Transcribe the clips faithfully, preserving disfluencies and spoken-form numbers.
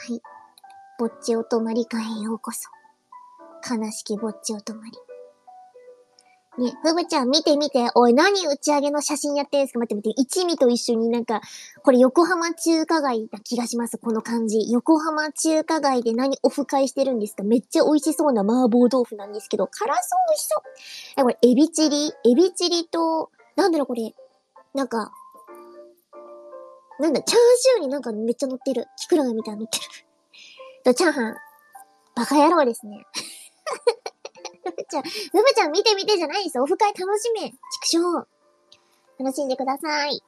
はい。ぼっちお泊まり会へようこそ。悲しきぼっちお泊まり。ね、ふぶちゃん見て見て。おい、何打ち上げの写真やってんすか？待って待って。一味と一緒になんか、これ横浜中華街な気がします。この感じ。横浜中華街で何オフ会してるんですか？めっちゃ美味しそうな麻婆豆腐なんですけど、辛そう美味しそう。え、これ、エビチリエビチリと、なんだろこれ。なんか、なんだ、チャーシューになんかめっちゃ乗ってる。キクラゲみたいに乗ってる。と、チャーハン。バカ野郎ですね。ふぶちゃん、ふぶちゃん見て見てじゃないです。オフ会楽しめ。ちくしょう。楽しんでください。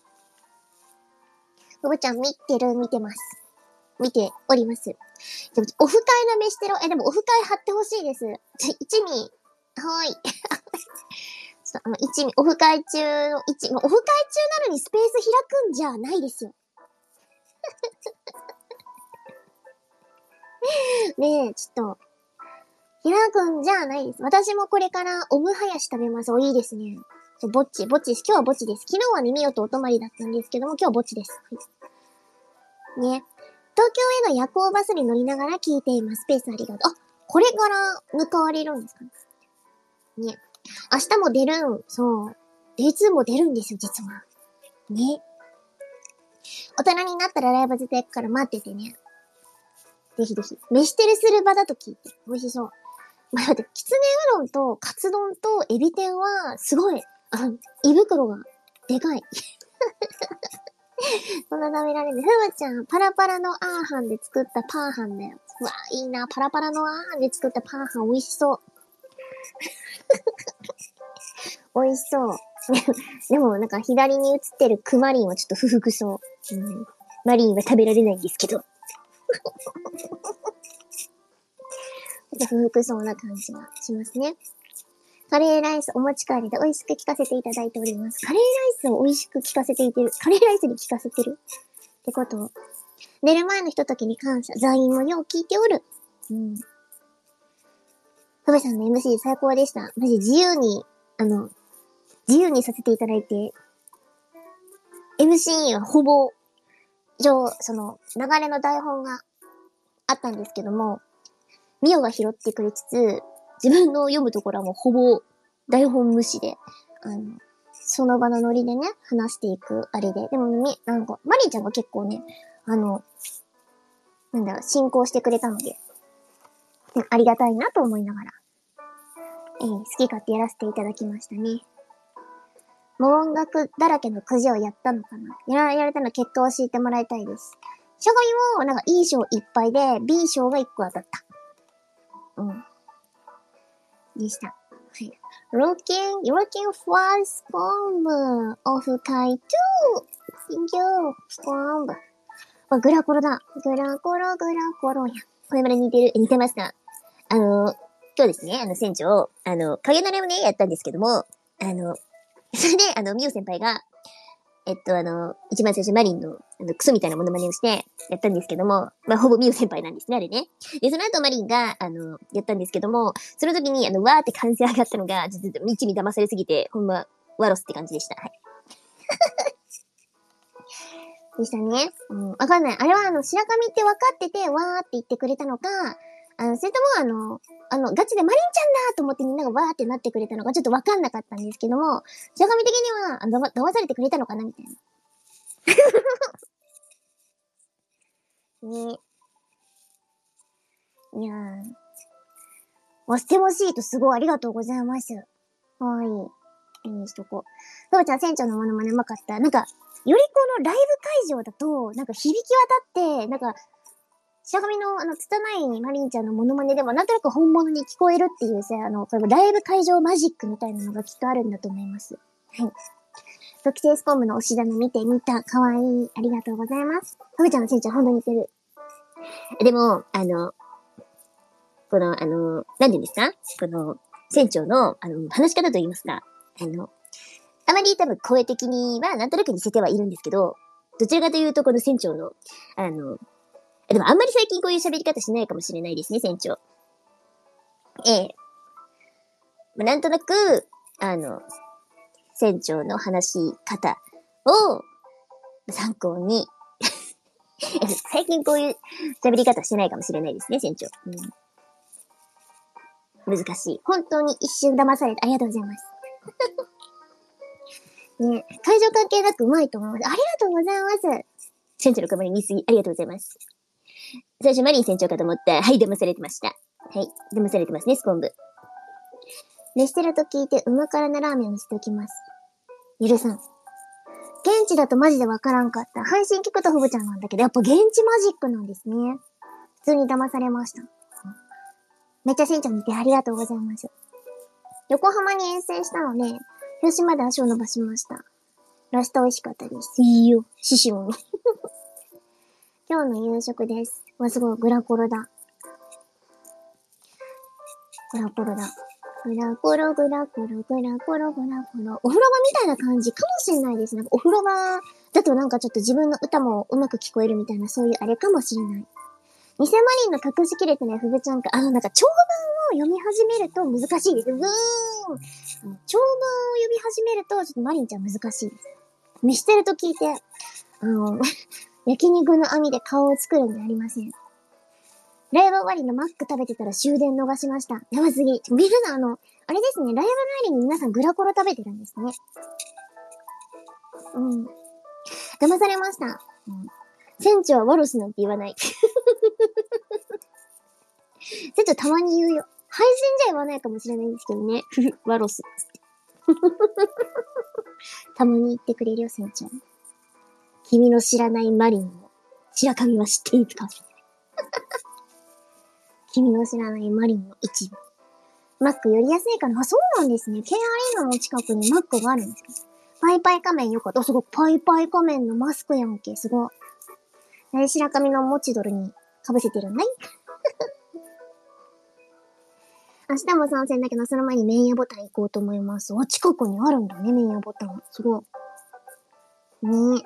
ふぶちゃん見てる、見てます。見ております。でも、オフ会の飯テロ、え、でもオフ会貼ってほしいです。ちょ、一味、はーい。ちょっと、あの、一味、オフ会中の一味、オフ会中なのにスペース開くんじゃないですよ。ねえ、ちょっと、開くんじゃないです。私もこれからオムハヤシ食べます。お、いいですね。ぼっち、ぼっちです。今日はぼっちです。昨日はね、みよとお泊まりだったんですけども、今日はぼっちです。ね。東京への夜行バスに乗りながら聞いています。スペースありがとう。あ、これから向かわれるんですかね。ね。明日も出るん、そう。デイツーも出るんですよ、実は。ね。大人になったらライブ絶対行くから待っててね。ぜひぜひ。飯テルする場だと聞いて。美味しそう。まあ、だって、きつねうどんとカツ丼とエビ天は、すごい、あ、胃袋が、でかい。そんな食べられる。ふむちゃん、パラパラのアーハンで作ったパーハンだよ。うわ、いいな。パラパラのアーハンで作ったパーハン美味しそう。美味しそう。でも、なんか左に映ってるクマリンはちょっと不服そう。うん、マリンは食べられないんですけど。不服そうな感じがしますね。カレーライスお持ち帰りで美味しく聞かせていただいております。カレーライスを美味しく聞かせていてる。カレーライスに聞かせてる。ってことを。寝る前のひとときに感謝。座員もよう聞いておる。うん。ふべさんの エムシー 最高でした。マジ自由に、あの、自由にさせていただいて、エムシー はほぼ、上、その、流れの台本があったんですけども、ミオが拾ってくれつつ、自分の読むところはもうほぼ台本無視で、あの、その場のノリでね、話していくあれで。でもみ、なんか、マリンちゃんが結構ね、あの、なんだろう、進行してくれたので、ありがたいなと思いながら、えー、好き勝手やらせていただきましたね。もう音楽だらけのくじをやったのかなやら、やれたの結果を教えてもらいたいです。しゃがみも、なんかいい賞いっぱいで、B 賞がいっこ当たった。うん。でした。はい。looking, looking for scrum of 回答 Thank you, scrum. あ、グラコロだ。グラコロ、グラコロや。これまで似てる、似てますか？あの、今日ですね、あの、船長、あの、影のれをね、やったんですけども、あの、それで、あの、ミオ先輩が、えっと、あの、一番最初マリンの、あの、クソみたいなモノマネをして、やったんですけども、まあ、ほぼミオ先輩なんですね、あれね。で、その後マリンが、あの、やったんですけども、その時に、あの、わーって歓声上がったのが、ちょっと、みちに騙されすぎて、ほんま、ワロスって感じでした。はい。でしたね。うん、わかんない。あれは、あの、白神って分かってて、わーって言ってくれたのか、あの、それとも、あの、あの、ガチでマリンちゃんだと思ってみんながわーってなってくれたのか、ちょっとわかんなかったんですけども、白神的には、あの、騙されてくれたのかなみたいな。ね。いやー。押してほしいとすごいありがとうございます。はい。いいにしとこう。ふぶちゃん船長のモノマネうまかった。なんか、よりこのライブ会場だと、なんか響き渡って、なんか、白神のあの、つたないマリンちゃんのモノマネでもなんとなく本物に聞こえるっていうさ、あの、これライブ会場マジックみたいなのがきっとあるんだと思います。はい。特製スコームの推し玉見てみた。かわいい。ありがとうございます。ふぶちゃんの船長ほんと似てる。でも、あの、この、あの、なんて言うんですかこの、船長の、あの、話し方と言いますか、あの、あまり多分声的にはなんとなく似せてはいるんですけど、どちらかというとこの船長の、あの、でもあんまり最近こういう喋り方しないかもしれないですね、船長。ええ。まあ、なんとなく、あの、船長の話し方を参考に最近こういう喋り方してないかもしれないですね、船長。うん、難しい。本当に一瞬騙されてありがとうございます。ね、会場関係なくうまいと思います。ありがとうございます。船長の代わりに言い過ぎ、ありがとうございます。最初マリン船長かと思った。はい、騙されてました。はい、騙されてますね、スコンブ。レステラと聞いて、うま辛なラーメンをしておきます。ゆるさん。現地だとマジでわからんかった。配信聞くとフブちゃんなんだけど、やっぱ現地マジックなんですね。普通に騙されました。めっちゃ船長見てありがとうございます。横浜に遠征したので、広島で足を伸ばしました。ラスト美味しかったです。いいよ。獅子も。今日の夕食です。わ、すごい、グラコロだ。グラコロだ。グラコロ、グラコロ、グラコロ、グラコロ。お風呂場みたいな感じかもしれないですね。お風呂場だとなんかちょっと自分の歌もうまく聞こえるみたいな、そういうあれかもしれない。偽マリンの隠しきれてないフブちゃんか。あの、なんか長文を読み始めると難しいです。うーん。長文を読み始めると、ちょっとマリンちゃん難しいです。見捨てると聞いて、あの、焼肉の網で顔を作るんじゃありません。ライブ終わりのマック食べてたら終電逃しました。やばすぎ。皆さん、あの、あれですね、ライブ帰りに皆さんグラコロ食べてるんですね。うん。騙されました。うん、船長はワロスなんて言わない。船長たまに言うよ。配信じゃ言わないかもしれないんですけどね。ワロス。たまに言ってくれるよ、船長。君の知らないマリンも、白神は知っているかもしれない。君の知らないマリンの一部。マック寄りやすいかなあ、そうなんですね。ケーアール の近くにマックがあるんですか？パイパイ仮面よかった。すごい。パイパイ仮面のマスクやんけ。すごい。え、白神のモチドルに被せてるんだい明日も参戦だけど、その前にメンヤボタン行こうと思います。あ、近くにあるんだね、メンヤボタン。すごい。ねえ。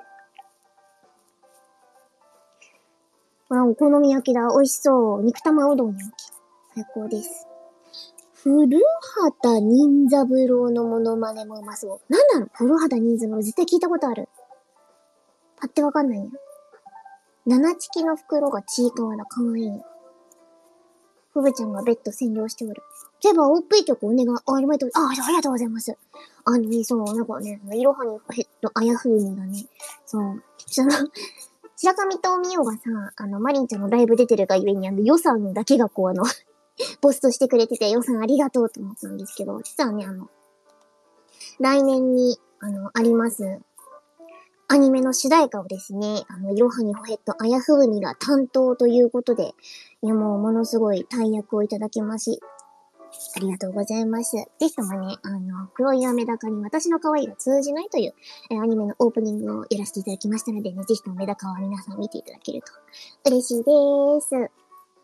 あ、お好み焼きだ。美味しそう。肉玉うどん焼き。最高です。古畑任三郎のモノマネもうまそう。なんなの古畑任三郎。絶対聞いたことある。パってわかんないや。七チキの袋がちいかわだ。かわいい。ふぶちゃんがベッド占領しておる。そういえば、オープン曲お願い。あ、ありがとう、あ、ありがとうございます。あのね、そう、なんかね、いろはにヘッド、あやふうみがね、そう、その、白神とみおがさ、あの、マリンちゃんのライブ出てるがゆえに、あの、予算だけがこう、あの、ポストしてくれてて、予算ありがとうと思ったんですけど、実はね、あの、来年に、あの、あります、アニメの主題歌をですね、あの、いろはにほヘッド、あやふうみが担当ということで、いや、もう、ものすごい大役をいただきまし、ありがとうございます。ぜひともね、あの、黒いメダカに私の可愛いが通じないという、えー、アニメのオープニングをやらせていただきましたのでね、ぜひともメダカは皆さん見ていただけると嬉しいでーす。はい。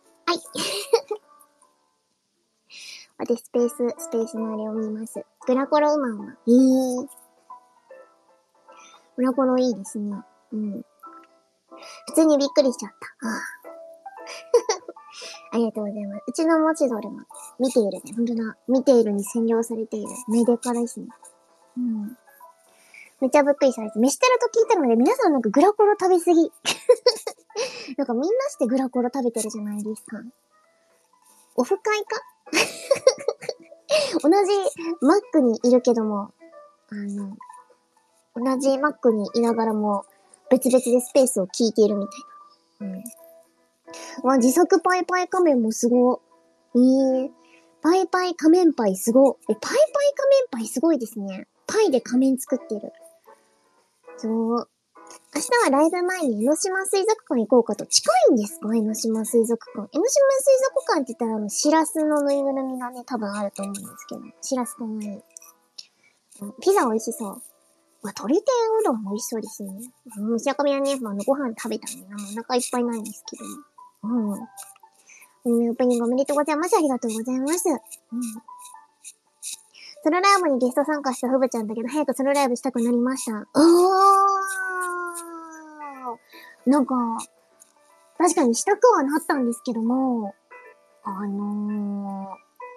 私、スペース、スペースのあれを見ます。グラコロウマンは、いい。グラコロいいですね。うん。普通にびっくりしちゃった。はあありがとうございます。うちのモチドルも見ているね。ほんとだ。見ているに占領されている。メデカですね。うん。めっちゃぶっくりされて。飯テラと聞いたので、皆さんなんかグラコロ食べすぎ。なんかみんなしてグラコロ食べてるじゃないですか。オフ会か同じマックにいるけども、あの、同じマックにいながらも、別々でスペースを聞いているみたいな。うん。わ、自作パイパイ仮面もすごい。いい。パイパイ仮面パイすご。え、パイパイ仮面パイすごいですね。パイで仮面作ってる。そう。明日はライブ前に江ノ島水族館行こうかと。近いんですか江ノ島水族館。江ノ島水族館って言ったらあの、シラスのぬいぐるみがね、多分あると思うんですけど。シラスかわいい。ピザ美味しそう。まあ、鶏天うどんも美味しそうですね。うん、白神はね、まあ、ご飯食べたんでな、お腹いっぱいなんですけど。うん。オープニングおめでとうございます。ありがとうございます。うん。ソロライブにゲスト参加したフブちゃんだけど、早くソロライブしたくなりました。おーなんか、確かにしたくはなったんですけども、あの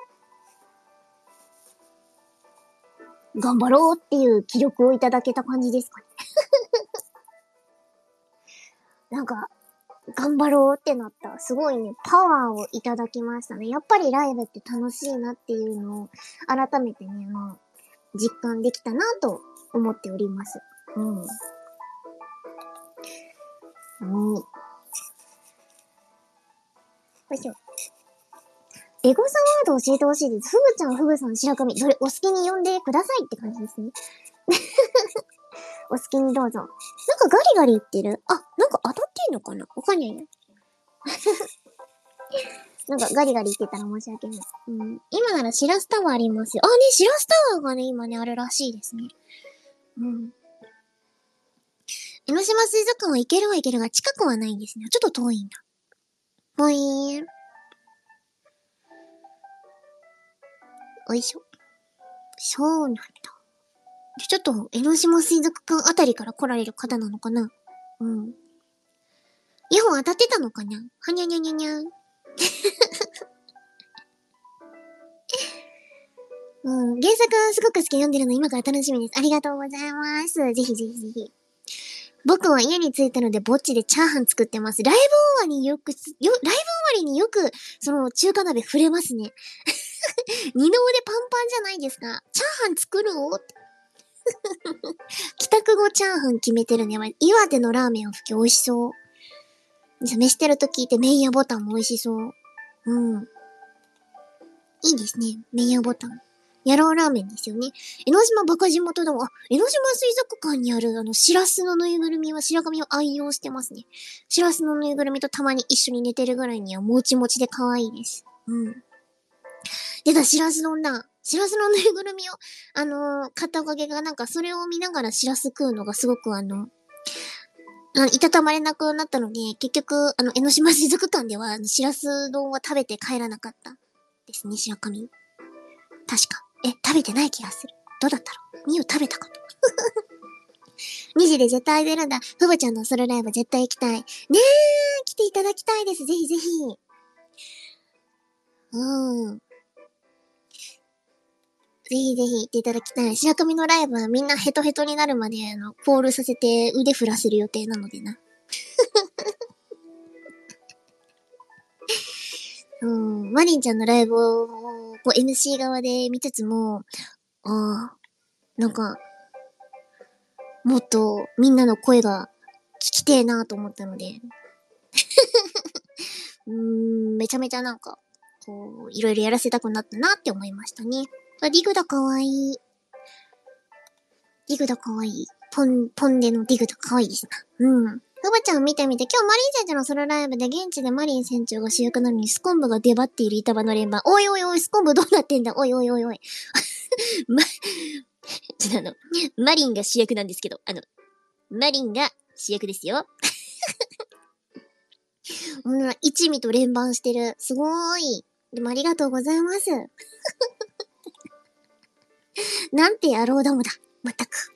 ー、頑張ろうっていう気力をいただけた感じですかね。なんか、 頑張ろうってなった。すごいね、パワーをいただきましたね。やっぱりライブって楽しいなっていうのを改めてね、あの、実感できたなと思っております。うん。うん。よいしょ。レゴサワード教えてほしいです。ふぶちゃん、ふぶさん、白神、どれお好きに呼んでくださいって感じですね。お好きにどうぞ。なんかガリガリ言ってる。あ、なんか当たってんのかなわかんないな。なんかガリガリ言ってたら申し訳ない。うん。今ならシラスタワーありますよ。あ、ね、シラスタワーがね、今ね、あるらしいですね。うん。江ノ島水族館は行けるは行けるが近くはないんですね。ちょっと遠いんだ。ぽいーん。おいしょ。そうなんだ。ちょっと、江ノ島水族館あたりから来られる方なのかな。うん。イヤホン当たってたのかなはにゃにゃにゃにゃん。うん。原作すごく好きで読んでるの今から楽しみです。ありがとうございます。ぜひぜひぜひ。僕は家に着いたのでぼっちでチャーハン作ってます。ライブ終わりによく、よ、ライブ終わりによく、その中華鍋触れますね。二の腕パンパンじゃないですか。チャーハン作るおって。帰宅後チャーハン決めてるね。岩手のラーメンを吹き美味しそう。飯テロと聞いてメイヤーボタンも美味しそう。うん。いいですね。メイヤーボタン。やろうラーメンですよね。江ノ島バカ地元だわ。あ、江ノ島水族館にあるあの、シラスのぬいぐるみは白髪を愛用してますね。シラスのぬいぐるみとたまに一緒に寝てるぐらいにはもちもちで可愛いです。うん。出た、シラス丼だ。シラスのぬいぐるみを、あのー、買ったおかげがなんかそれを見ながらシラス食うのがすごくあの、あいたたまれなくなったので、結局、あの、江ノ島水族館では、シラス丼は食べて帰らなかったですね、白神。確か。え、食べてない気がする。どうだったろう？ミオ食べたかと。にじで絶対出るんだ。ふぶちゃんのソロライブ絶対行きたい。ねえ、来ていただきたいです。ぜひぜひ。うん。ぜひぜひ行っていただきたい。白神のライブはみんなヘトヘトになるまで、あの、コールさせて腕振らせる予定なのでな。うん。マリンちゃんのライブを、こう エムシー 側で見つつも、ああ、なんか、もっとみんなの声が聞きてえなと思ったので、うーん、めちゃめちゃなんか、こう、いろいろやらせたくなったなって思いましたね。あ、ディグダかわいい。ディグダかわいい。ポン、ポンデのディグダかわいいですな。うん。ふばちゃん見てみて、今日マリン船長のソロライブで現地でマリン船長が主役なのにスコンブが出張っている板場の連番。おいおいおい、スコンブどうなってんだおいおいおいおい。ま、ちょっとあの、マリンが主役なんですけど、あの、マリンが主役ですよ。うん、一味と連番してる。すごーい。でもありがとうございます。なんて野郎どもだ。まったく。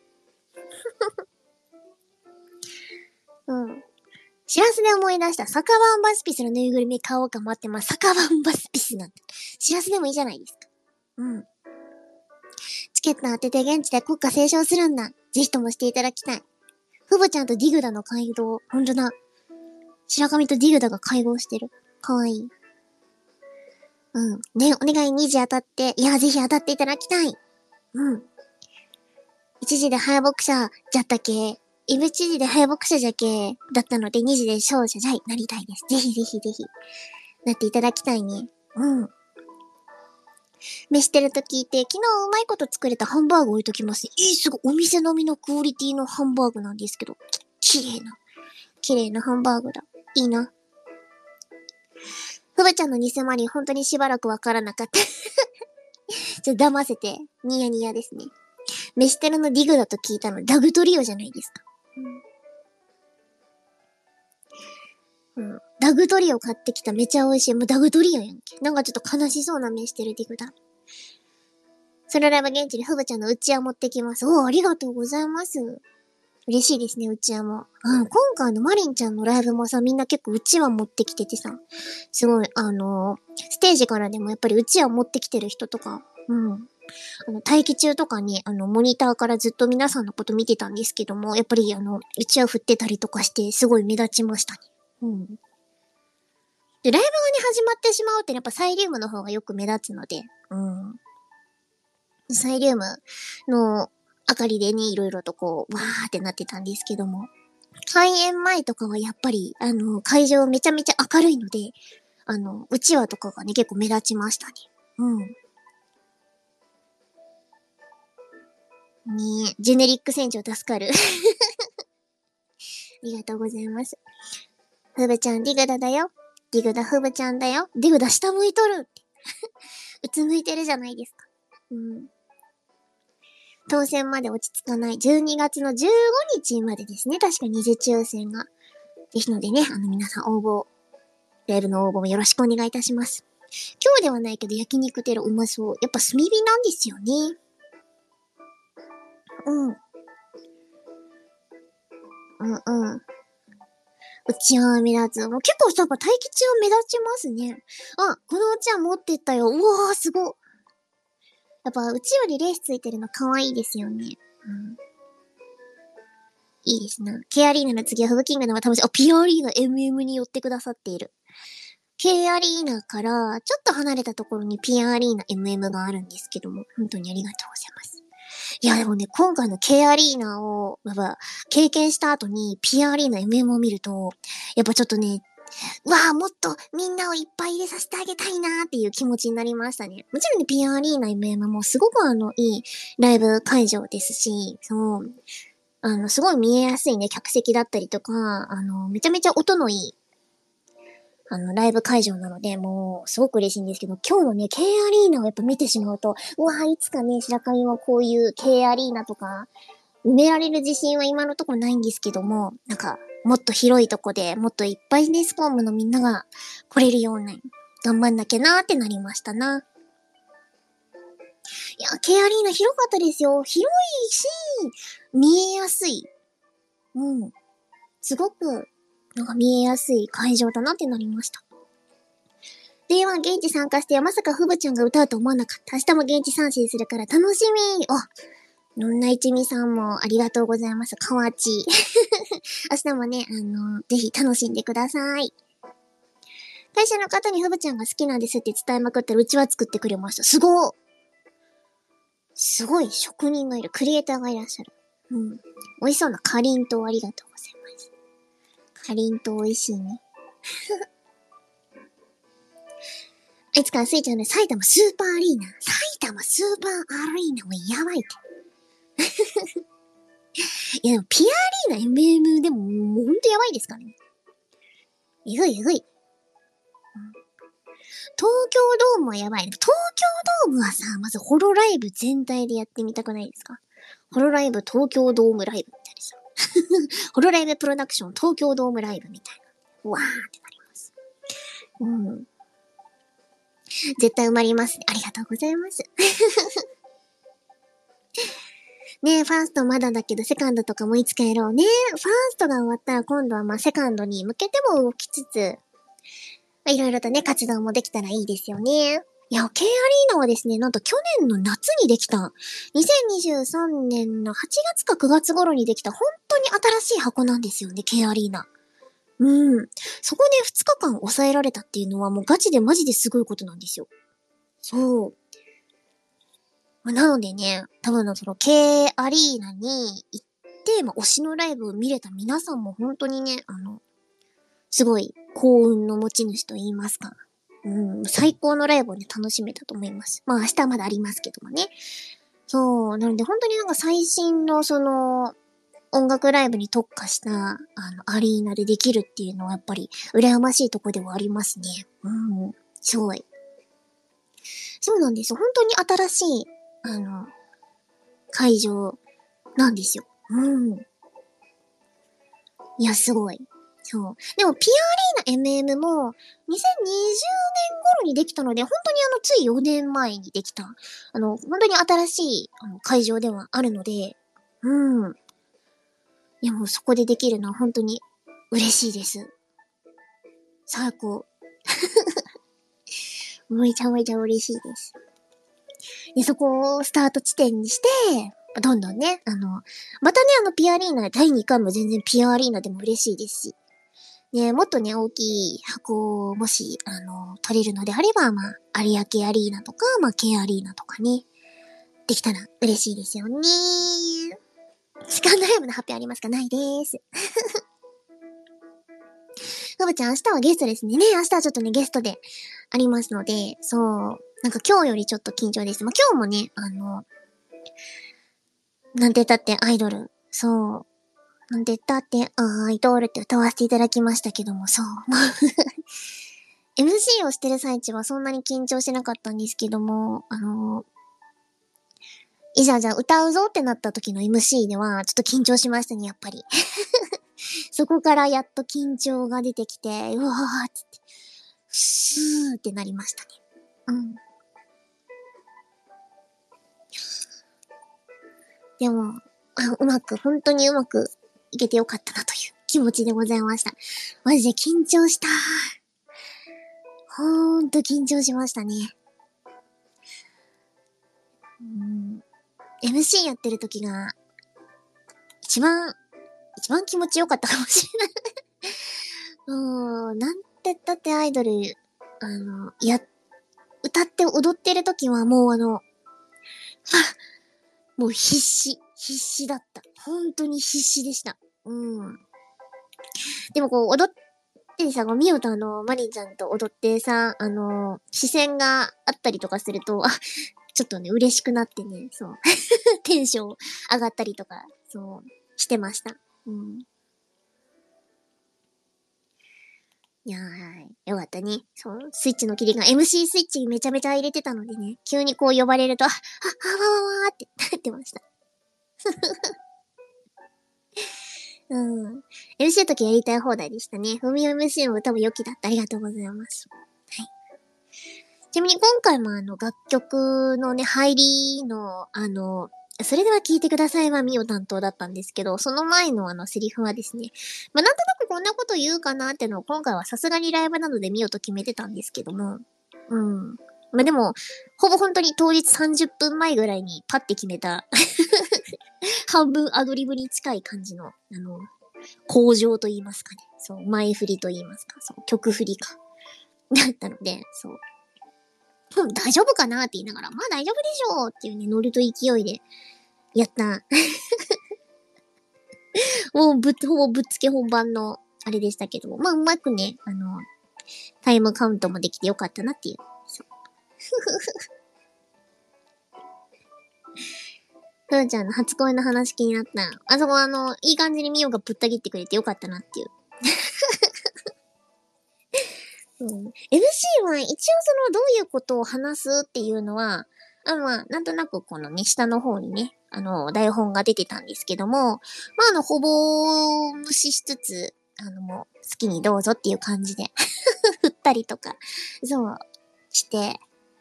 うん。知らせで思い出した。サカバンバスピスのぬいぐるみ買おうか待ってます。サカバンバスピスなんて。知らせでもいいじゃないですか。うん。チケット当てて現地で国歌斉唱するんだ。ぜひともしていただきたい。フボちゃんとディグダの会合。ほんとだ。白神とディグダが会合してる。かわいい。うん。ね、お願いにじ当たって。いや、ぜひ当たっていただきたい。うん。いちじで敗北者じゃったけ。いちじで敗北者じゃけ。だったのでにじで勝者じゃい、なりたいです。ぜひぜひぜひ。なっていただきたいね。うん。飯テロと聞いて、昨日うまいこと作れたハンバーグ置いときますね。えー、すごい。お店並みのクオリティのハンバーグなんですけど。き、綺麗な。綺麗なハンバーグだ。いいな。ふぶちゃんの偽マリン、本当にしばらくわからなかった。ちょっと騙せて、ニヤニヤですね。飯テロのディグだと聞いたの、ダグトリオじゃないですか。うん。うん。ダグトリオ買ってきためちゃ美味しい。もうダグトリオやんけ。なんかちょっと悲しそうな飯テロディグだ。それらは現地にふぶちゃんのうちわ持ってきます。おー、ありがとうございます。嬉しいですね、うちわも。うん、今回のマリンちゃんのライブもさ、みんな結構うちわ持ってきててさ、すごい、あのー、ステージからでもやっぱりうちわ持ってきてる人とか、うん。あの、待機中とかに、あの、モニターからずっと皆さんのこと見てたんですけども、やっぱりあの、うちわ振ってたりとかして、すごい目立ちましたね。うん。 で、ライブがね、始まってしまうってやっぱサイリウムの方がよく目立つので、うん。サイリウムの明かりでね、いろいろとこう、わーってなってたんですけども、開演前とかはやっぱり、あの、会場めちゃめちゃ明るいので、あの、うちわとかがね、結構目立ちましたね。うん。ねえ、ジェネリック船長助かる。ありがとうございます。ふぶちゃん、ディグダだよ。ディグダふぶちゃんだよ。ディグダ下向いとるって。うつむいてるじゃないですか。うん。当選まで落ち着かないじゅうにがつのじゅうごにちまでですね。確か二次抽選が。ですのでね、あの皆さん応募、ライブの応募もよろしくお願いいたします。今日ではないけど焼肉テロうまそう。やっぱ炭火なんですよね。うん。うんうん。うちは目立つ。もう結構やっぱ待機中目立ちますね。あ、このうちは持ってったよ。うわー、すごっ。やっぱうちよりレースついてるの可愛いですよね。うん。いいですな。K アリーナの次はフブキングダム楽しい。あ、P アリーナ エムエム に寄ってくださっている。K アリーナからちょっと離れたところに P アリーナ エムエム があるんですけども、本当にありがとうございます。いやでもね、今回の K アリーナを、やっぱ、経験した後に P アリーナ エムエム を見ると、やっぱちょっとね、うわぁ、もっとみんなをいっぱい入れさせてあげたいなーっていう気持ちになりましたね。もちろんね、P アリーナ エムエム もすごくあの、いいライブ会場ですし、そう、あの、すごい見えやすいね、客席だったりとか、あの、めちゃめちゃ音のいい、あの、ライブ会場なので、もう、すごく嬉しいんですけど、今日のね、K アリーナをやっぱ見てしまうと、うわぁ、いつかね、白神はこういう K アリーナとか、埋められる自信は今のところないんですけども、なんか、もっと広いとこでもっといっぱいネスコームのみんなが来れるように頑張んなきゃなーってなりましたな。いや、K アリーナ広かったですよ。広いし、見えやすい。うん。すごく、なんか見えやすい会場だなってなりました。デイワン現地参加してまさかフブちゃんが歌うと思わなかった。明日も現地参戦するから楽しみ。あ、のんな一味さんもありがとうございます。かわち。明日もね、あの、ぜひ楽しんでください。会社の方にフブちゃんが好きなんですって伝えまくったらうちは作ってくれました。すごいすごい職人がいる。クリエイターがいらっしゃる。うん。美味しそうなかりんとうありがとうございます。かりんとう美味しいね。いつからスイちゃんで埼玉スーパーアリーナ。埼玉スーパーアリーナもやばいって。いやでもピアアリーナ エムエム でももうほんとやばいですからね。えぐいえぐい。東京ドームはやばいね。東京ドームはさ、まずホロライブ全体でやってみたくないですか？ホロライブ東京ドームライブみたいなさ。ホロライブプロダクション東京ドームライブみたいな。わーってなります。うん。絶対埋まりますね。ありがとうございます。ねえ、ファーストまだだけど、セカンドとかもいつかやろうね。ファーストが終わったら今度はまあセカンドに向けても動きつつ、いろいろとね、活動もできたらいいですよね。いや、K アリーナはですね、なんと去年の夏にできた、にせんにじゅうさんねんのはちがつかくがつ頃にできた、本当に新しい箱なんですよね、K アリーナ。うん。そこでふつかかん抑えられたっていうのはもうガチでマジですごいことなんですよ。そう。まあ、なのでね、多分その K アリーナに行って、まあ、推しのライブを見れた皆さんも本当にね、あの、すごい幸運の持ち主と言いますか。うん、最高のライブをね、楽しめたと思います。まあ明日はまだありますけどもね。そう、なので本当になんか最新のその、音楽ライブに特化した、あの、アリーナでできるっていうのはやっぱり、羨ましいとこではありますね。うん、すごい。そうなんですよ。本当に新しい、あの、会場なんですよ。うん。いや、すごい。そう。でも、ピアアリーナ エムエム も、にせんにじゅうねん頃にできたので、本当にあの、ついよねんまえにできた、あの、本当に新しい、あの、会場ではあるので、うん。いや、もうそこでできるのは本当に嬉しいです。最高。めちゃめちゃ嬉しいです。で、そこをスタート地点にして、どんどんね、あの、またね、あの、ピアアリーナだいにかいも全然ピアアリーナでも嬉しいですし。 ね、もっとね、大きい箱をもし、あの、取れるのであれば、まあ、有明アリーナとか、まあ、K アリーナとかね、できたら嬉しいですよね。セカンドライブの発表ありますか？ないでーす。ふぶちゃん、明日はゲストですね。ね、明日はちょっとね、ゲストでありますので、そう、なんか今日よりちょっと緊張です。まあ、今日もね、あの、なんて言ったってアイドル、そう、なんて言ったってアイドルって歌わせていただきましたけども、そう。エムシー をしてる最中はそんなに緊張してなかったんですけども、あの、いざじゃあ歌うぞってなった時の エムシー では、ちょっと緊張しましたね、やっぱり。そこからやっと緊張が出てきて、うわーっつって、スーってなりましたね。うん。でも、あ、うまく、本当にうまくいけてよかったなという気持ちでございました。マジで緊張した。ほーんと緊張しましたね。うん、エムシー やってる時が、一番、一番気持ちよかったかもしれない。うーん、なんて言ったってアイドル、あの、や、歌って踊ってる時はもうあの、もう必死、必死だった。本当に必死でした。うん。でもこう、踊ってさ、こう、みおとあの、マリンちゃんと踊ってさ、あの、視線があったりとかすると、あ、ちょっとね、嬉しくなってね、そう。テンション上がったりとか、そう、してました。うん。いやー、よかったね。そう、スイッチの切りが エムシー スイッチめちゃめちゃ入れてたのでね、急にこう呼ばれると、あ、あ、あわわわーってなってました。うん。エムシー の時やりたい放題でしたね。ふみお エムシー も多分良きだった。ありがとうございます。はい。ちなみに今回もあの楽曲のね、入りの、あの、それでは聞いてくださいはみお担当だったんですけど、その前のあのセリフはですね、まあ、なんとなくこんなこと言うかなってのを今回はさすがにライブなのでみおと決めてたんですけども、うん。まあ、でも、ほぼ本当に当日さんじゅっぷんまえぐらいにパッて決めた半分アドリブに近い感じの、あの、向上と言いますかね。そう、前振りと言いますか。そう、曲振りか。だったので、そう。うん、大丈夫かなって言いながら、まあ大丈夫でしょうっていうね、ノリと勢いで、やった。もうぶっ、ほぼぶっつけ本番の、あれでしたけど、まあうまくね、あの、タイムカウントもできてよかったなっていう。そう。ふーちゃんの初恋の話気になった。あそこあの、いい感じにミオがぶった切ってくれてよかったなっていう。うん、エムシー は一応そのどういうことを話すっていうのは、あの、まあ、なんとなくこのね、下の方にね、あの、台本が出てたんですけども、まあ、あの、ほぼ無視しつつ、あの、もう、好きにどうぞっていう感じで振ったりとか、そう、して、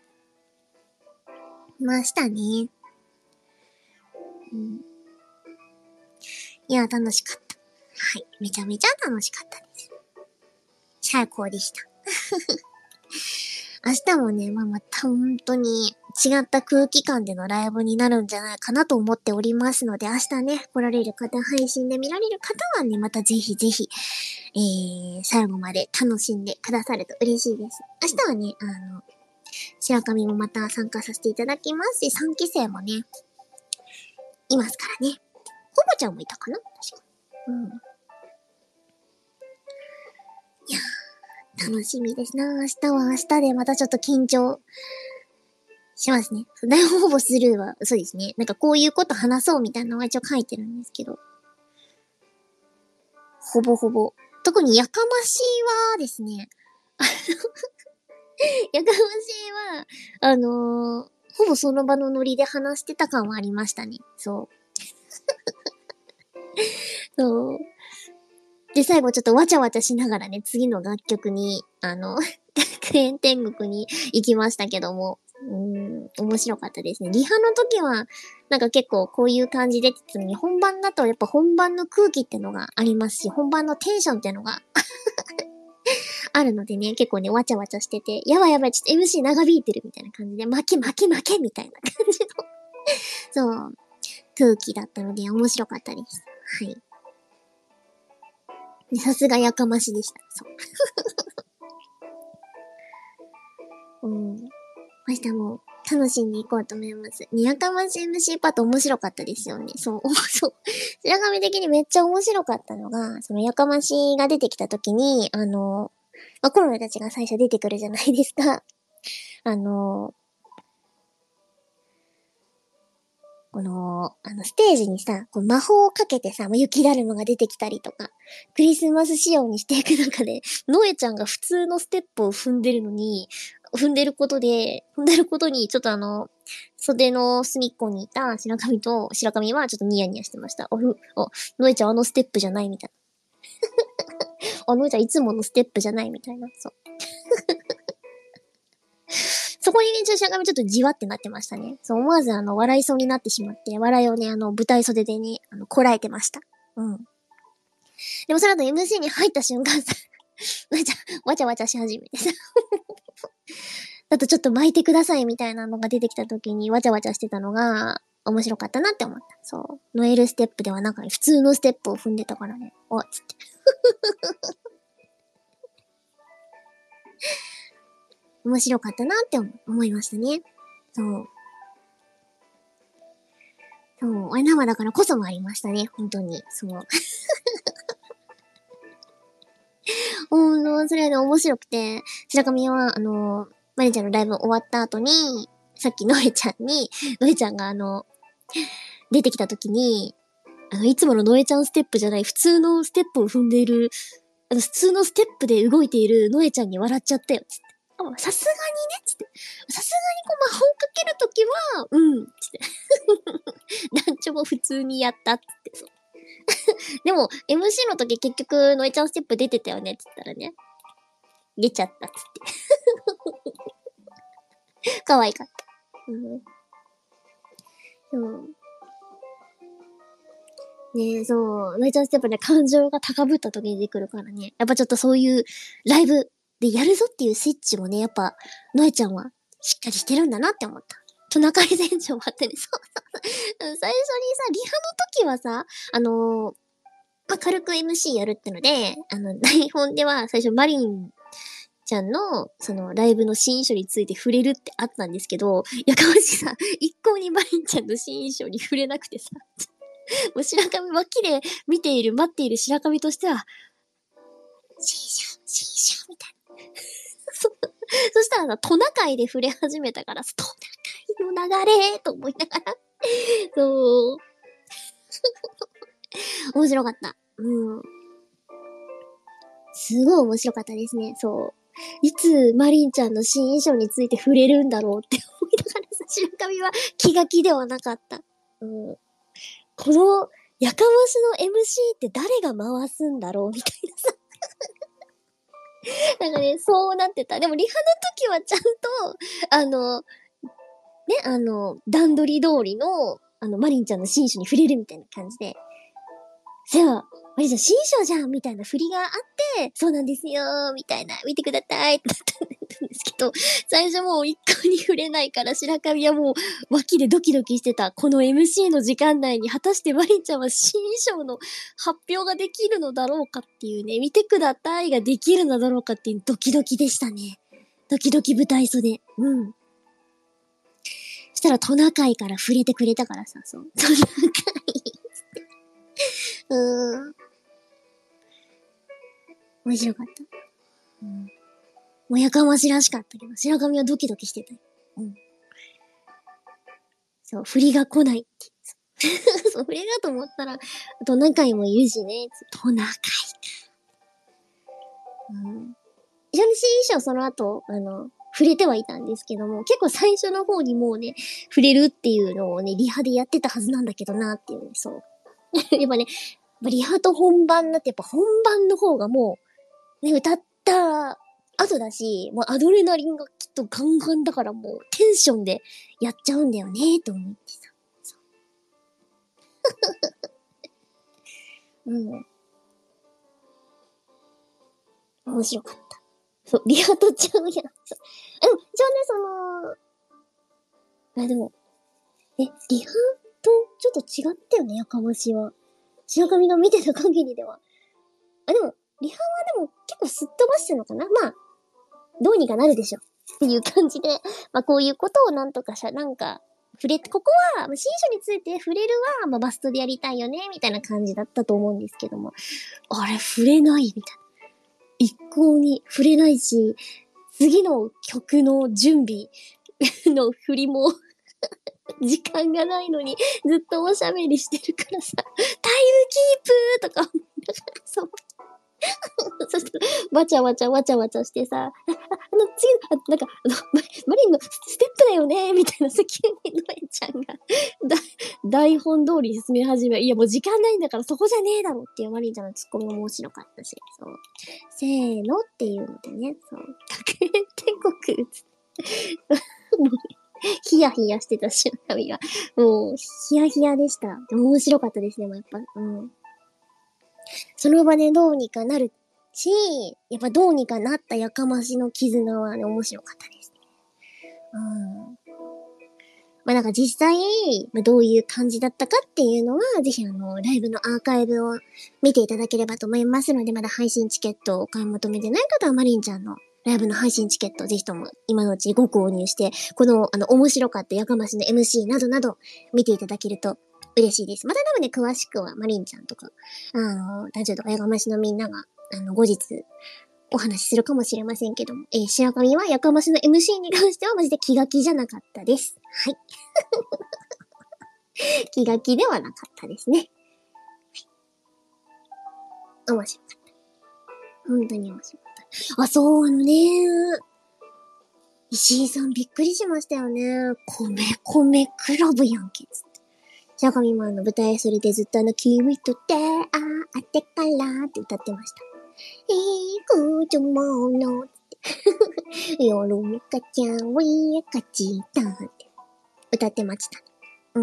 ましたね。うん。いや、楽しかった。はい。めちゃめちゃ楽しかったです。最高でした。明日もね、まあまた本当に違った空気感でのライブになるんじゃないかなと思っておりますので、明日ね、来られる方、配信で見られる方はね、またぜひぜひ、えー、最後まで楽しんでくださると嬉しいです。明日はね、あの、白神もまた参加させていただきますし、さんき生もね、いますからね。ほぼちゃんもいたかな確か。うん。いやー、楽しみですな。明日は明日でまたちょっと緊張しますね。台本ほぼスルーは、そうですね。なんかこういうこと話そうみたいなのは一応書いてるんですけど。ほぼほぼ。特にやかましいはですね、やかましいは、あのー、ほぼその場のノリで話してた感はありましたね。そう。そう。で、最後ちょっとわちゃわちゃしながらね、次の楽曲に、あの、学園天国に行きましたけども、うーん、面白かったですね。リハの時は、なんか結構こういう感じでって言ってたのに、本番だとやっぱ本番の空気ってのがありますし、本番のテンションってのがあるのでね、結構ね、わちゃわちゃしてて、やばいやばい、ちょっと エムシー 長引いてるみたいな感じで、負け負け負けみたいな感じの、そう、空気だったので面白かったです。はい。 でさすがやかましでした。そう。うん。明日も楽しんでいこうと思います。にやかまし エムシー パート面白かったですよね。そう。そう。白神的にめっちゃ面白かったのが、そのやかましが出てきた時に、あの、まあ、コロナたちが最初出てくるじゃないですか。あの、この、あの、ステージにさ、こう魔法をかけてさ、雪だるまが出てきたりとか、クリスマス仕様にしていく中で、ノエちゃんが普通のステップを踏んでるのに、踏んでることで、踏んでることに、ちょっとあの、袖の隅っこにいた白神と、白神はちょっとニヤニヤしてました。あ、ふ、あ、ノエちゃんあのステップじゃないみたいな。あ、ノエちゃんいつものステップじゃないみたいな。そう。そこにね、ちょっと白神ちょっとじわってなってましたね。そう、思わずあの、笑いそうになってしまって、笑いをね、あの、舞台袖でね、あの、こらえてました。うん。でもその後 エムシー に入った瞬間さ、わちゃ、わちゃわちゃし始めてさ。あとちょっと巻いてくださいみたいなのが出てきた時にわちゃわちゃしてたのが、面白かったなって思った。そう。ノエルステップではなく、普通のステップを踏んでたからね。おっつって。面白かったなって思いましたね。そう。そう。あれ生だからこそもありましたね。本当に。そう。ほんと、それはね、面白くて、白神は、あの、マリちゃんのライブ終わった後に、さっきノエちゃんに、ノエちゃんがあの、出てきた時に、あの、いつものノエちゃんステップじゃない、普通のステップを踏んでいる、あの、普通のステップで動いているノエちゃんに笑っちゃったよ、つって。さすがにね、つって。さすがにこう魔法かけるときは、うん、つって。団長も普通にやったって、そう。でも、エムシー の時結局、ノエちゃんステップ出てたよね、つったらね。出ちゃったっつって。可愛かった。うん。そう。ねえ、そう。ノイちゃんステップね、感情が高ぶった時に出てくるからね。やっぱちょっとそういうライブでやるぞっていうスイッチもね、やっぱ、ノエちゃんはしっかりしてるんだなって思った。トナカイ戦場もあってね、そうそう。最初にさ、リハの時はさ、あのー、まあ、軽く エムシー やるってので、あの、台本では最初マリンちゃんの、その、ライブの新衣装について触れるってあったんですけど、やかましさ、一向にマリンちゃんの新衣装に触れなくてさ、もう白髪脇で見ている、待っている白髪としては、新衣装、新衣装、みたいな。そ、そしたらさ、トナカイで触れ始めたから、トナカイの流れと思いながら、そう、面白かった。うん。すごい面白かったですね、そう。いつマリンちゃんの新衣装について触れるんだろうって思いながらさ、白髪は気が気ではなかった。うん。この、やかましの エムシー って誰が回すんだろうみたいなさ。なんかね、そうなってた。でもリハの時はちゃんと、あの、ね、あの、段取り通りの、あの、マリンちゃんの新衣装に触れるみたいな感じで、じゃあ、マリンちゃん新衣装じゃんみたいな振りがあって、そうなんですよーみたいな、見てくださいってなったんですけど、最初もう一向に触れないから白神はもう脇でドキドキしてた。この エムシー の時間内に果たしてマリンちゃんは新衣装の発表ができるのだろうかっていうね、見てくださいができるのだろうかっていうドキドキでしたね。ドキドキ舞台袖。うん。そしたらトナカイから触れてくれたからさ、そう。トナカイうーん。面白かった。うん。もうやかましらしかったけど、白髪はドキドキしてたよ。うん。そう、振りが来ないって。そう、振りだと思ったら、トナカイもいるしね。トナカイか。うん。一緒に新衣装その後、あの、触れてはいたんですけども、結構最初の方にもうね、触れるっていうのをね、リハでやってたはずなんだけどなっていうね、そう。やっぱね、リハと本番だってやっぱ本番の方がもう、ね、歌った後だし、もうアドレナリンがきっとガンガンだからもうテンションでやっちゃうんだよね、と思ってさ。そう。うん。面白かった。そう、リハとちゃうやん。そう。でも、一応ね、その、あ、でも、え、リハとちょっと違ったよね、やかましは。白神が見てた限りでは。 あ、でも、リハはでも結構すっ飛ばしてるのかな。まあ、どうにかなるでしょ。っていう感じで、まあこういうことをなんとかしゃ、なんか、触れ、ここは、まあ、新書について触れるは、まあバストでやりたいよね、みたいな感じだったと思うんですけども。あれ、触れない、みたいな。一向に触れないし、次の曲の準備の振りも時間がないのにずっとおしゃべりしてるからさ、タイムキープとか思いながら、そう。そしたら、わちゃわちゃわちゃわちゃしてさ、あ、ああの、次の、あ、なんか、あの、ママリンのステップだよねみたいなさ、急にノエちゃんが、だ、台本通り進め始め、いやもう時間ないんだからそこじゃねえだろっていうマリンちゃんのツッコミも面白かったし、そう。せーのっていうのでね、そう。学園天国つって、もう、ヒヤヒヤしてた白髪が、もう、ヒヤヒヤでした。でも面白かったですね、もうやっぱ、うん。その場でどうにかなるし、やっぱどうにかなったやかましの絆はね、面白かったですね。うん。まあなんか実際、まあ、どういう感じだったかっていうのは、ぜひあの、ライブのアーカイブを見ていただければと思いますので、まだ配信チケットをお買い求めてない方は、マリンちゃんのライブの配信チケットをぜひとも今のうちにご購入して、このあの、面白かったやかましの エムシー などなど見ていただけると嬉しいです。また多分ね、詳しくはマリンちゃんとか、あの、ラジオとかやかましのみんなが、あの、後日、お話しするかもしれませんけども、えー、白神はやかましの エムシー に関してはマジで気が気じゃなかったです。はい。気が気ではなかったですね。はい。面白かった。本当に面白かった。あ、そう、あのね、石井さんびっくりしましたよね。米米クラブやんけ。つって。白神もあの舞台それでずっとあの、君と出会ってからって歌ってました。いくつもの夜めかちゃんはやかちたって歌ってました。うん。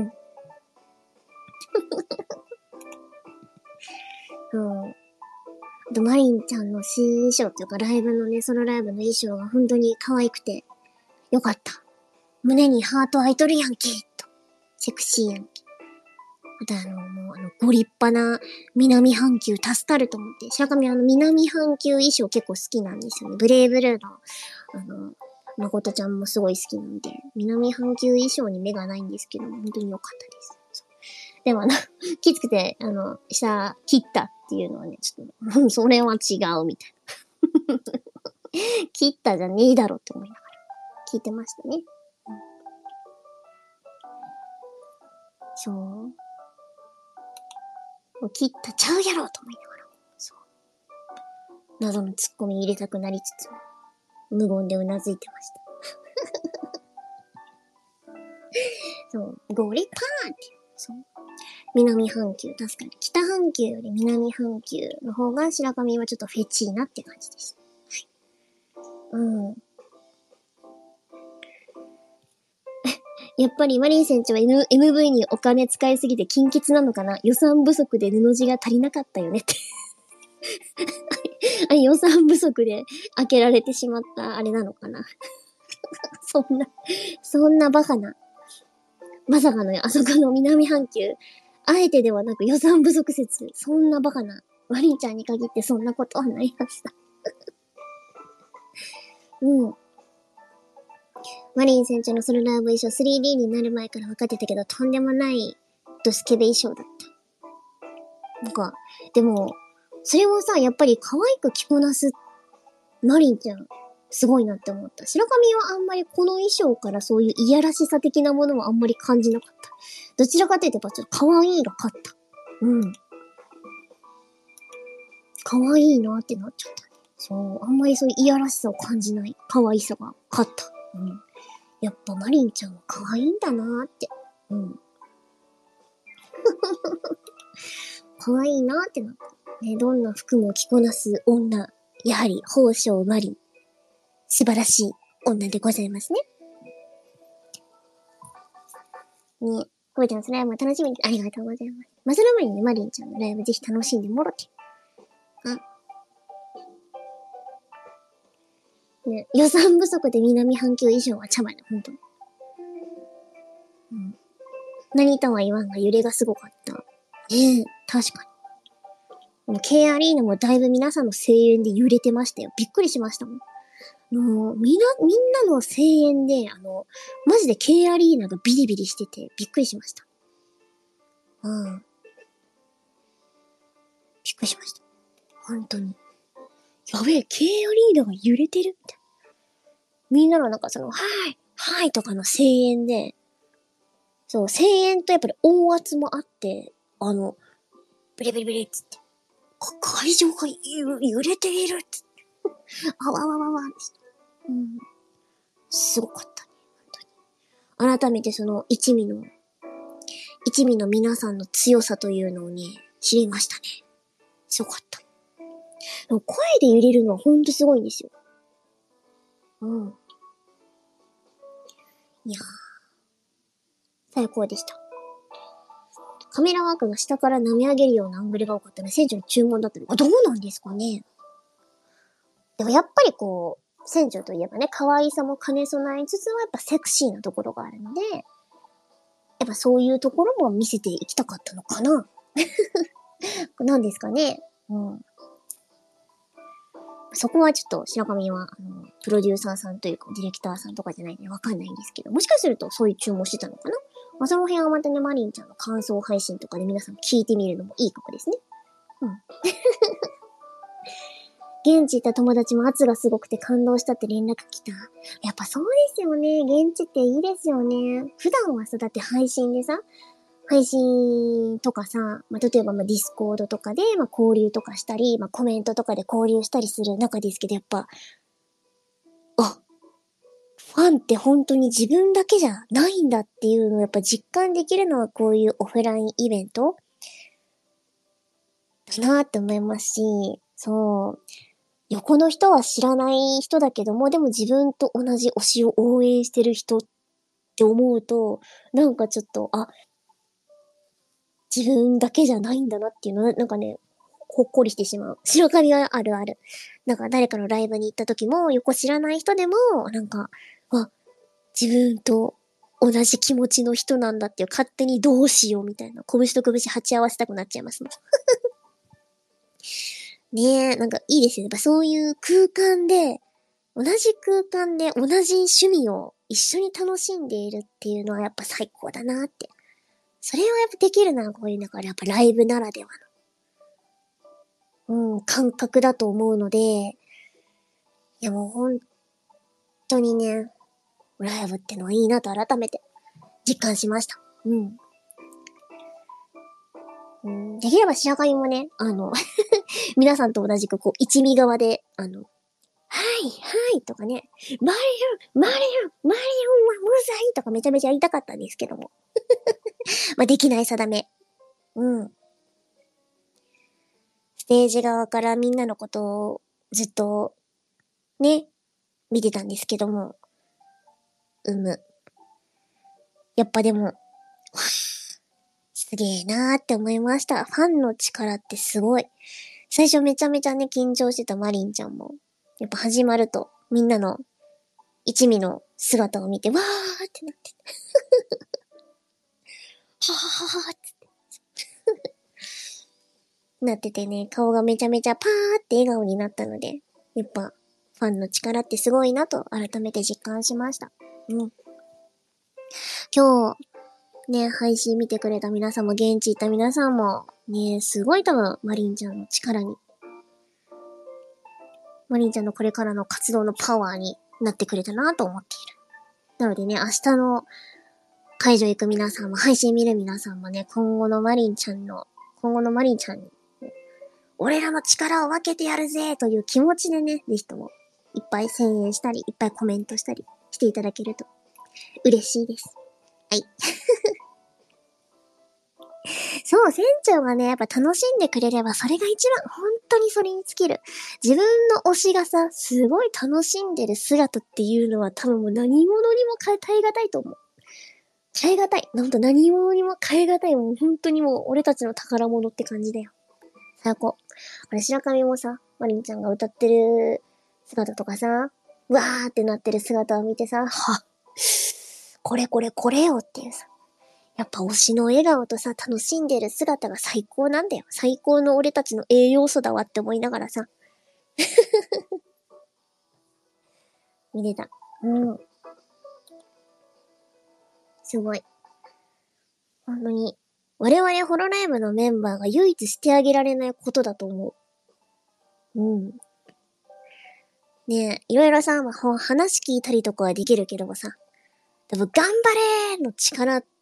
うん。あと、マリンちゃんの新衣装っていうか、ライブのね、ソロライブの衣装が本当に可愛くて、よかった。胸にハート開いとるやんけと。セクシーやんけ。あとあの、もうあの、ご立派な南半球助かると思って。白神あの、南半球衣装結構好きなんですよね。ブレイブルーの、あの、誠ちゃんもすごい好きなんで、南半球衣装に目がないんですけど、本当に良かったです。でもあの、きつくて、あの、下切ったっていうのはね、ちょっと、それは違うみたいな。切ったじゃねえだろって思いながら聞いてましたね。うん、そう。もう切ったちゃうやろと思いながら。そう。謎のツッコミ入れたくなりつつ、無言でうなずいてました。そう。ゴリパーって。そう。南半球、確かに。北半球より南半球の方が白神はちょっとフェチーなって感じです。はい。うん。やっぱりマリン船長は N- エムブイ にお金使いすぎて金欠なのかな。予算不足で布地が足りなかったよねってあ。予算不足で開けられてしまったあれなのかな。そんな、そんなバカな。まさかのあそこの南半球、あえてではなく予算不足説、そんなバカな。マリンちゃんに限ってそんなことはないはずだ。うん。マリン船長のソロライブ衣装 スリーディー になる前から分かってたけど、とんでもないドスケベ衣装だった。なんか、でも、それをさ、やっぱり可愛く着こなすマリンちゃん、すごいなって思った。白髪はあんまりこの衣装からそういういやらしさ的なものはあんまり感じなかった。どちらかというとやっぱちょっと可愛いが勝った。うん。可愛いなってなっちゃった。そう、あんまりそういういやらしさを感じない可愛さが勝った。うん。やっぱマリンちゃんは可愛いんだなーって。うん。可愛いなーってなった。ね、どんな服も着こなす女。やはり、宝生マリン。素晴らしい女でございますね。ね、こうちゃん、そのライブも楽しみに、ありがとうございます。まあ、その前にね、マリンちゃんのライブぜひ楽しんでもろて。あ。ね、予算不足で南半球以上は茶葉だ、ほんと。うん。何とは言わんが揺れがすごかった。ねえ、確かに。 この K アリーナもだいぶ皆さんの声援で揺れてましたよ。びっくりしましたもん。あの、みんな、みんなの声援で、あの、マジで K アリーナがビリビリしてて、びっくりしました。うん。びっくりしました。本当に。やべえ、K アリーナが揺れてるみたいな。みんなのなんかその、はい、はいとかの声援で、そう、声援とやっぱり音圧もあって、あの、ビリビリビリっつって、会場が揺れているっつって、あわわわわって。うん。すごかったね。本当に。改めてその一味の、一味の皆さんの強さというのをね、知りましたね。すごかった。でも声で揺れるのはほんとすごいんですよ。うん。いやー、最高でした。カメラワークが下から舐め上げるようなアングルが多かったので、船長の注文だったのか、どうなんですかね。でもやっぱりこう、船長といえばね、可愛さも兼ね備えつつはやっぱセクシーなところがあるので、やっぱそういうところも見せていきたかったのかな。なんですかね。うん。そこはちょっと白神は、あの、プロデューサーさんというか、ディレクターさんとかじゃないんでわかんないんですけど、もしかするとそういう注文してたのかな。まあ、その辺はまたね、マリンちゃんの感想配信とかで皆さん聞いてみるのもいいかもですね。うん。現地行った友達も圧がすごくて感動したって連絡来た。やっぱそうですよね。現地っていいですよね。普段はさ、だって配信でさ、配信とかさ、まあ、例えばまあディスコードとかでまあ交流とかしたり、まあ、コメントとかで交流したりする中ですけど、やっぱ、あ、ファンって本当に自分だけじゃないんだっていうのをやっぱ実感できるのはこういうオフラインイベントだなって思いますし、そう。横の人は知らない人だけども、でも自分と同じ推しを応援してる人って思うと、なんかちょっと、あ、自分だけじゃないんだなっていうのは、なんかね、ほっこりしてしまう。白髪はあるある。なんか誰かのライブに行った時も、横知らない人でも、なんか、あ、自分と同じ気持ちの人なんだっていう、勝手にどうしようみたいな、拳と拳鉢合わせたくなっちゃいますもん。ねえ、なんかいいですよね。やっぱそういう空間で、同じ空間で同じ趣味を一緒に楽しんでいるっていうのはやっぱ最高だなって。それはやっぱできるな、こういうだからやっぱライブならではの、うん、感覚だと思うので、いやもう本当にね、ライブってのはいいなと改めて実感しました。うん。うん、できれば白神もね、あの、皆さんと同じくこう一味側で、あの、はい、はいとかね、マリオン、マリオン、マリオンは無罪とかめちゃめちゃやりたかったんですけども。まあ、できない定め。うん。ステージ側からみんなのことをずっと、ね、見てたんですけども。うむ。やっぱでも、すげえなーって思いました。ファンの力ってすごい。最初めちゃめちゃね、緊張してたマリンちゃんも、やっぱ始まると、みんなの一味の姿を見て、わーってなって。ははははって。なっててね、顔がめちゃめちゃパーって笑顔になったので、やっぱ、ファンの力ってすごいなと改めて実感しました。うん。今日、ね、配信見てくれた皆さんも、現地行った皆さんも、ね、すごい多分、マリンちゃんの力に、マリンちゃんのこれからの活動のパワーになってくれたなと思っている。なのでね、明日の会場行く皆さんも、配信見る皆さんもね、今後のマリンちゃんの、今後のマリンちゃんに、俺らの力を分けてやるぜという気持ちでね、ぜひとも、いっぱい声援したり、いっぱいコメントしたりしていただけると、嬉しいです。はい。そう、船長がね、やっぱ楽しんでくれれば、それが一番、本当にそれに尽きる。自分の推しがさ、すごい楽しんでる姿っていうのは多分もう何者にも変え耐え難いと思う。耐え難い。ほんと何者にも変え難い。もう本当にもう俺たちの宝物って感じだよ。最高。あれ、白神もさ、マリンちゃんが歌ってる姿とかさ、うわーってなってる姿を見てさ、は、これこれこれよっていうさ。 やっぱ推しの笑顔とさ、楽しんでる姿が最高なんだよ。最高の俺たちの栄養素だわって思いながらさ。見れた。うん。すごい。本当に。我々ホロライブのメンバーが唯一してあげられないことだと思う。うん。ねえ、いろいろさ、まあ、話聞いたりとかはできるけどもさ、多分頑張れーの力って、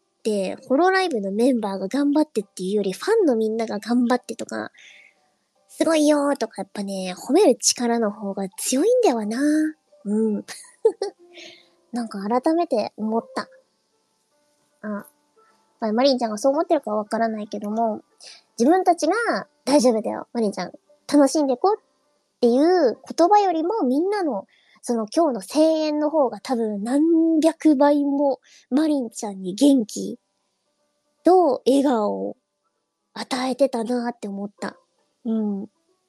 ホロライブのメンバーが頑張ってっていうより、ファンのみんなが頑張ってとか、すごいよーとかやっぱね、褒める力の方が強いんだわな。うん。なんか改めて思った。あ、まあ、マリンちゃんがそう思ってるかわからないけども、自分たちが大丈夫だよ、マリンちゃん。楽しんでこうっていう言葉よりもみんなのその今日の声援の方が多分何百倍もマリンちゃんに元気と笑顔を与えてたなーって思った。うん。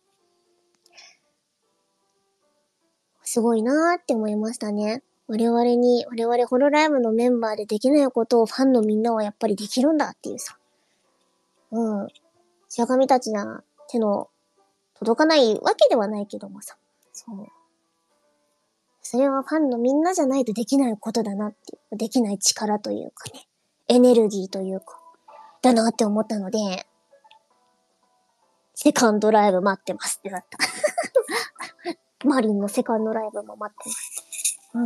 すごいなーって思いましたね。我々に、我々ホロライブのメンバーでできないことをファンのみんなはやっぱりできるんだっていうさ。うん。白神たちな手の届かないわけではないけどもさ。そう。それはファンのみんなじゃないとできないことだなっていう。できない力というかね。エネルギーというか。だなって思ったので、セカンドライブ待ってますってなった。マリンのセカンドライブも待ってます。うん。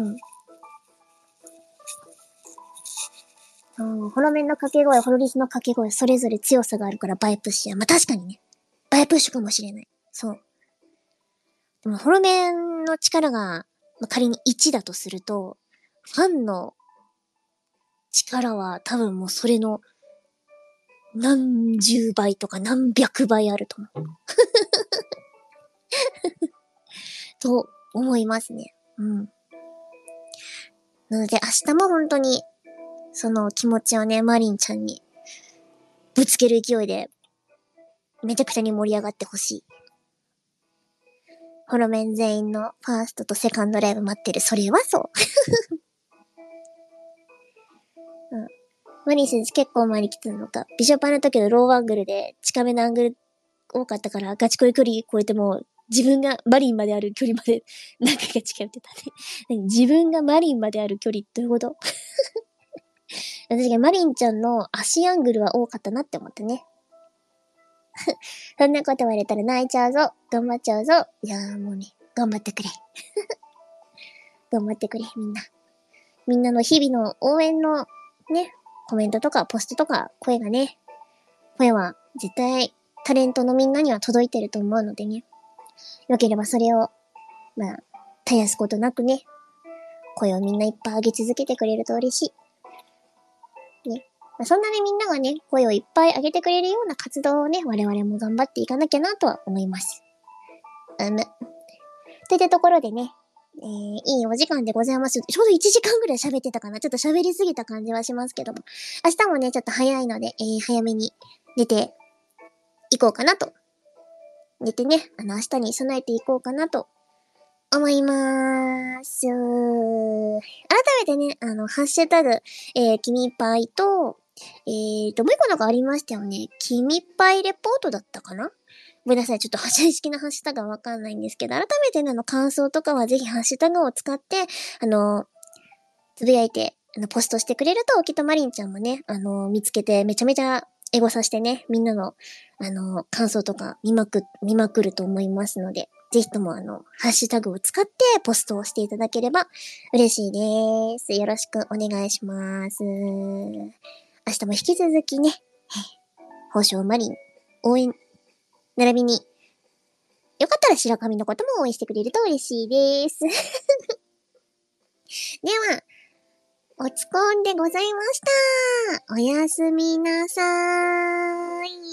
うん、ホロメンの掛け声、ホロリスの掛け声、それぞれ強さがあるからバイプッシュや。まあ、確かにね。バイプッシュかもしれない。そう。でも、ホロメンの力が、まあ、仮にいちだとすると、ファンの力は多分もうそれの何十倍とか何百倍あると思う。と思いますね。うん。なので明日も本当に、その気持ちをね、マリンちゃんにぶつける勢いで、めちゃくちゃに盛り上がってほしい。ホロメン全員のファーストとセカンドライブ待ってる。それはそう。うん。マリン先生結構前に来てたのか。ビショッパーの時のローアングルで近めのアングル多かったからガチ恋距離超えても自分がマリンまである距離まで何回か近寄ってたね。自分がマリンまである距離どういうこと私がマリンちゃんの足アングルは多かったなって思ったね。そんなこと言われたら泣いちゃうぞ。頑張っちゃうぞ。いやーもうね、頑張ってくれ。頑張ってくれ、みんな。みんなの日々の応援のね、コメントとかポストとか声がね、声は絶対タレントのみんなには届いてると思うのでね。よければそれを、まあ、絶やすことなくね、声をみんないっぱい上げ続けてくれると嬉しい。ね。まあ、そんなにみんながね、声をいっぱい上げてくれるような活動をね、我々も頑張っていかなきゃなとは思います。うむ。といったところでね、えー、いいお時間でございます。ちょうどいちじかんぐらい喋ってたかな。ちょっと喋りすぎた感じはしますけども。明日もね、ちょっと早いので、えー、早めに寝ていこうかなと。寝てね、あの、明日に備えていこうかなと思いまーす。改めてね、あの、ハッシュタグ、えー、君パイと、えーと、もう一個なんかありましたよね。君パイレポートだったかな？ごめんなさい。ちょっと正式なハッシュタグはわかんないんですけど、改めてね、あの、感想とかはぜひハッシュタグを使って、あの、つぶやいて、あの、ポストしてくれると、きっとマリンちゃんもね、あの、見つけて、めちゃめちゃエゴさしてね、みんなの、あの、感想とか見まく、見まくると思いますので、ぜひともあの、ハッシュタグを使ってポストをしていただければ嬉しいです。よろしくお願いします。明日も引き続きね、宝生マリン応援、並びに、よかったら白髪のことも応援してくれると嬉しいです。では、おつこんでございました。おやすみなさーい。